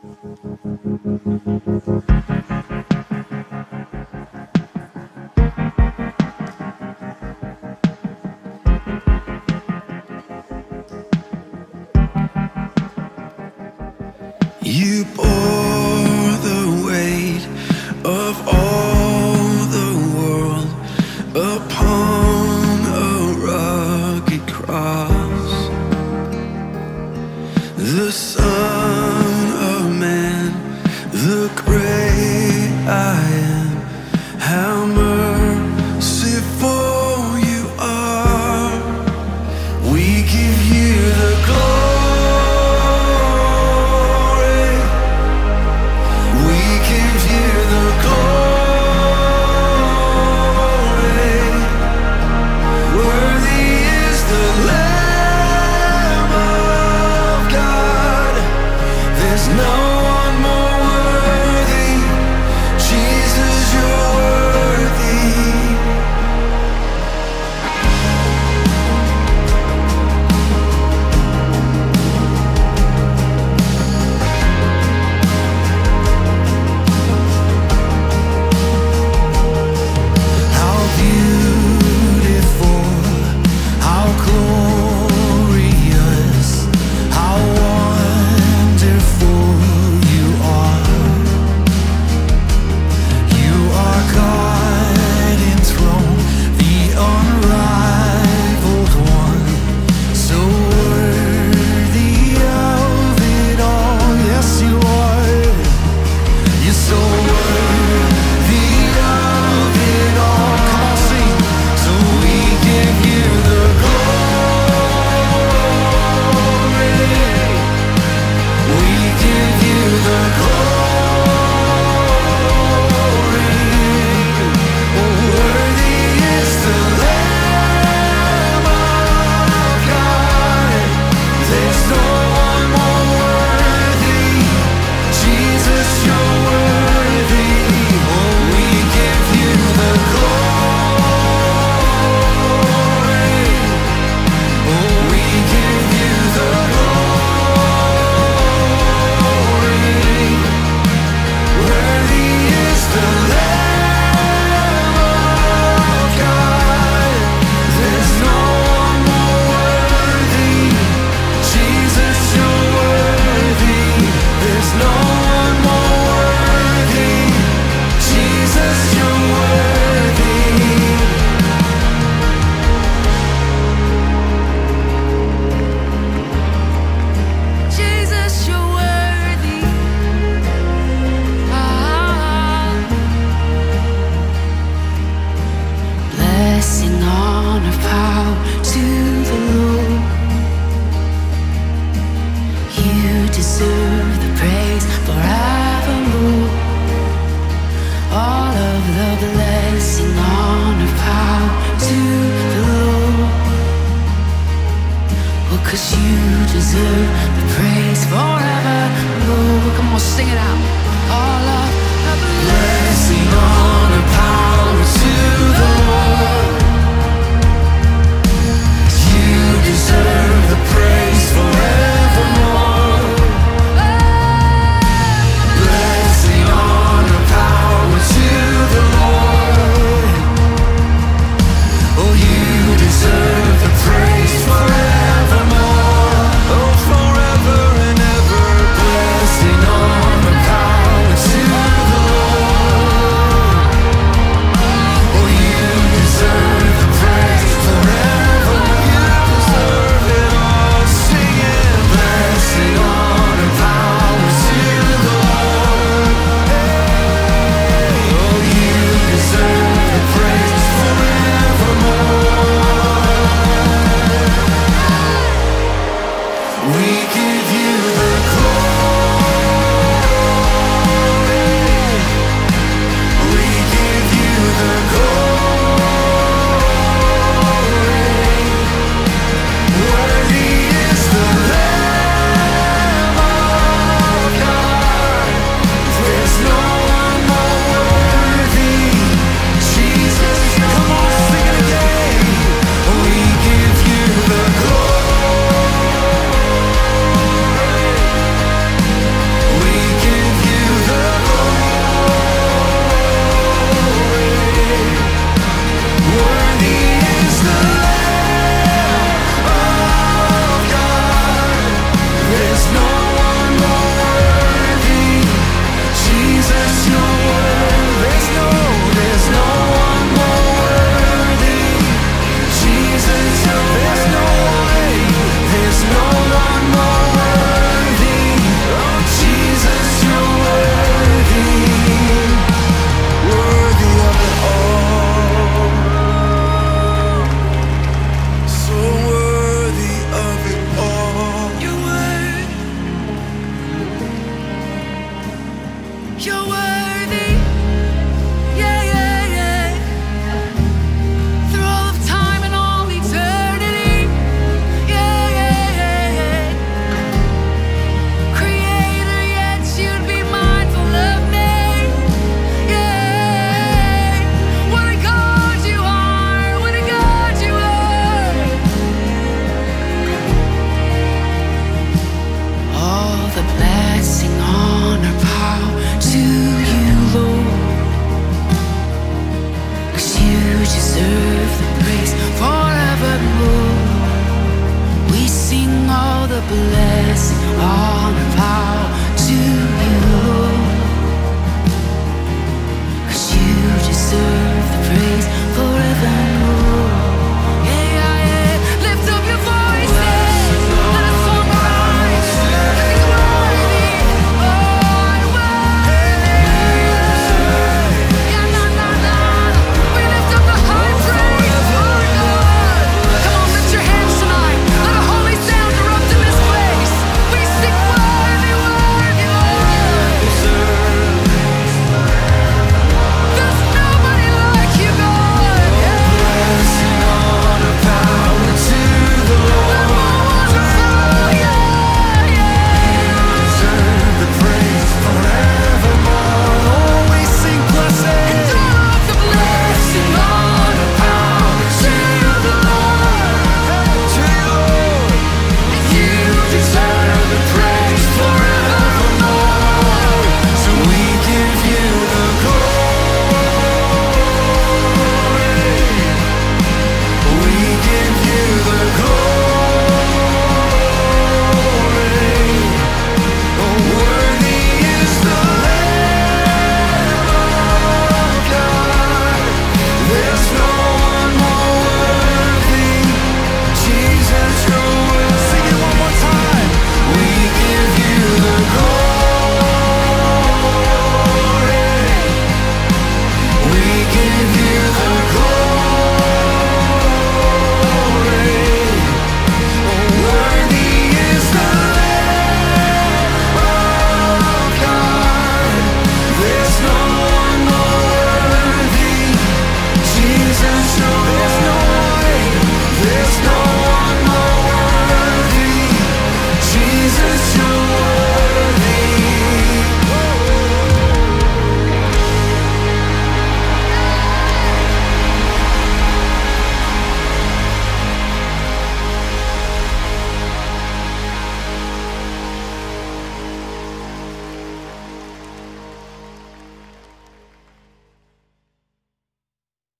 You bore the weight of all the world upon a rugged cross. The Son of Man, the great I am, how merciful you are. We give you the glory. We give you the glory. Worthy is the Lamb of God. There's no one more worthy. Jesus, you're worthy. How beautiful, how glorious, how wonderful you are. You are God enthroned, the unrivaled one, so worthy of it all. Yes, you are. You're so worthy of it all. Come on, sing. So we give you the glory. We give you the glory. Oh, worthy is the Lamb of God. There's no one more worthy. Jesus, you're worthy. Oh, we give you the glory. Oh, we give you the glory. Worthy is the Lamb of God. There's no one more worthy. Jesus, you're worthy. There's no one more worthy. Jesus, you're worthy. Jesus, you're worthy. Blessing, honor, power to the Lord. You deserve the praise forevermore. All of the blessing, honor, power to the Lord. Well, 'cause you deserve the praise forevermore. Come on, sing it out. All of the blessing, honor, power to the Lord. You deserve the praise forevermore. Blessing, honor, power to the Lord. Oh, you deserve the praise forevermore. Oh, forever and ever. the blessing, honor, power to you, Lord. 'Cause you deserve the praise forevermore. We sing all the blessing, honor, power